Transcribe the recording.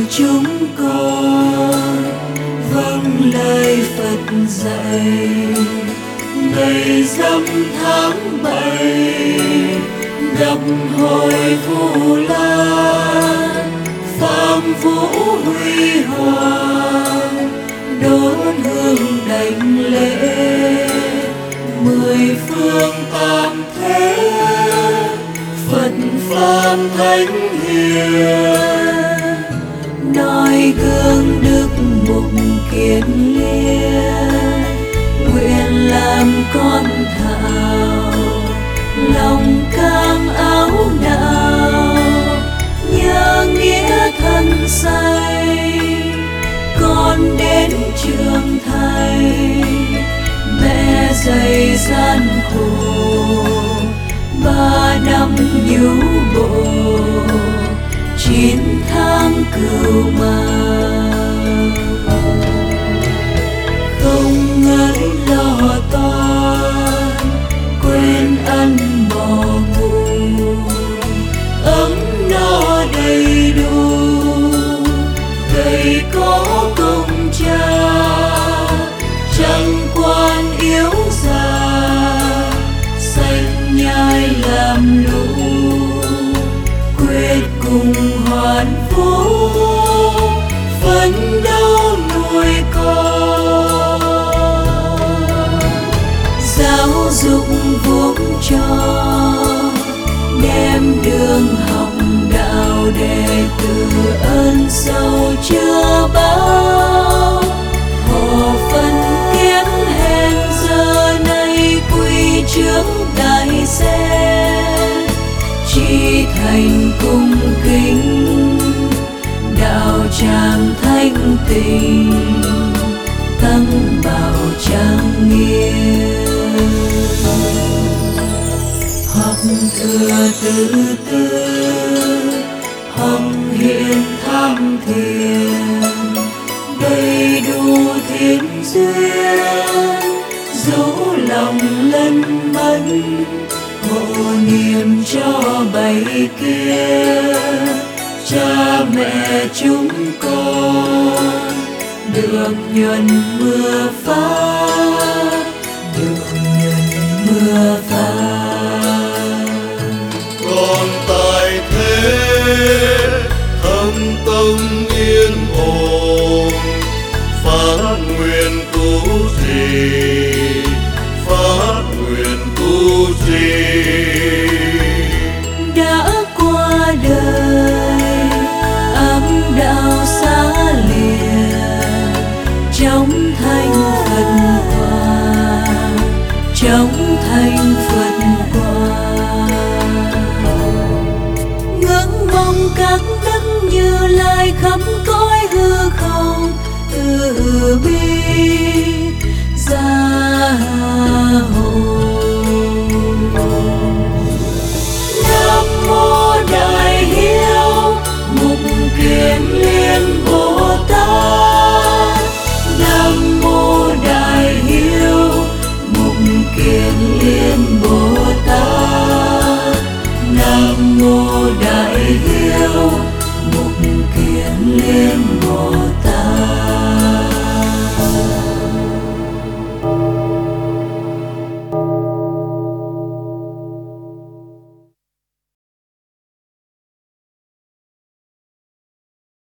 chúng con vâng lời Phật dạy. Ngày rằm tháng 7 gặp hội Vu Lan, phàm vũ huy hoàng đốt hương đảnh lễ. Mười phương tam thế Phật pháp thánh hiền, noi gương đức mục kiên liên. Nguyện làm con thảo lòng cam áo nào, nhớ nghĩa thân say con đến trưởng thành. Mẹ dày gian khổ 3 năm nhũ bộ, 9 tháng cừu mang. Không ngớt lo toan quên ăn bỏ ngủ, ấm no đầy đủ cây có công cha. Chẳng quan yếu già xanh nhai làm lũ, quyết cùng hoàn vũ phấn đấu nuôi con. Giáo dục vuông tròn đem đường học đạo, đệ tử ơn sâu chưa báo. Họ phân kiếp hẹn giờ này quy trước đại sẽ, chỉ thành cung kính đạo tràng thanh tịnh, tăng bảo trang nghiêm. Học thừa từ tư, học hiện tham thiền, đầy đủ thiên duyên dấu lòng lân mẫn. Hộ niệm cho bảy kia cha mẹ chúng con, được nhuần mưa phát, được nhuần mưa phát. Con tại thế thâm tâm yên ổn, phát nguyện cứu gì, phát nguyện cứu gì. Đã qua đời ấm đạo xa lìa, trong thanh Phật quả, trong thanh Phật quả. Ngưỡng mong các đức Như Lai khắp cõi hư không từ bi gia hộ. Nam mô Đại Hiếu Mục Kiền Liên Bồ Tát. Nam mô Đại Hiếu Mục Kiền Liên Bồ Tát. Nam mô Đại Hiếu Mục Kiền Liên Bồ Tát.